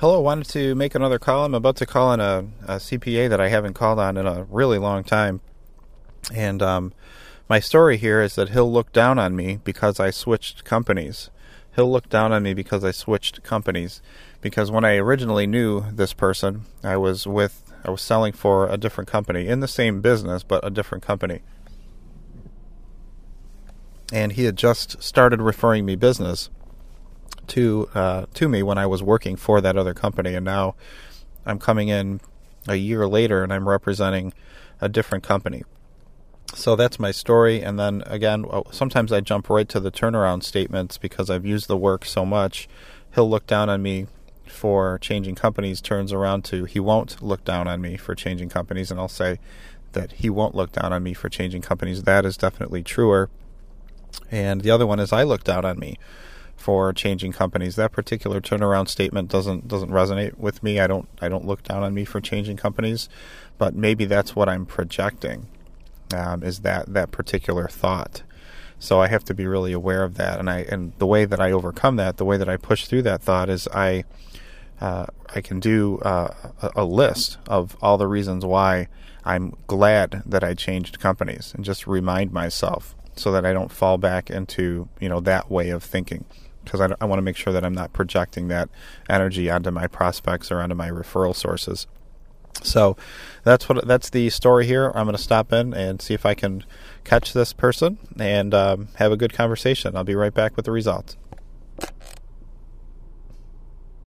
Hello, wanted to make another call. I'm about to call on a CPA that I haven't called on in a really long time. And my story here is that he'll look down on me because I switched companies. Because when I originally knew this person, I was selling for a different company in the same business, but a different company. And he had just started referring me business to me when I was working for that other company, and now I'm coming in a year later and I'm representing a different company. So that's my story. And then again, sometimes I jump right to the turnaround statements because I've used the work so much. He'll look down on me for changing companies, turns around to he won't look down on me for changing companies, and I'll say that he won't look down on me for changing companies. That is definitely truer. And the other one is I look down on me for changing companies. That particular turnaround statement doesn't resonate with me. I don't look down on me for changing companies, but maybe that's what I'm projecting, is that particular thought. So I have to be really aware of that, and the way that I overcome that, the way that I push through that thought is I can do a list of all the reasons why I'm glad that I changed companies, and just remind myself so that I don't fall back into that way of thinking, because I want to make sure that I'm not projecting that energy onto my prospects or onto my referral sources. So that's the story here. I'm going to stop in and see if I can catch this person and have a good conversation. I'll be right back with the results.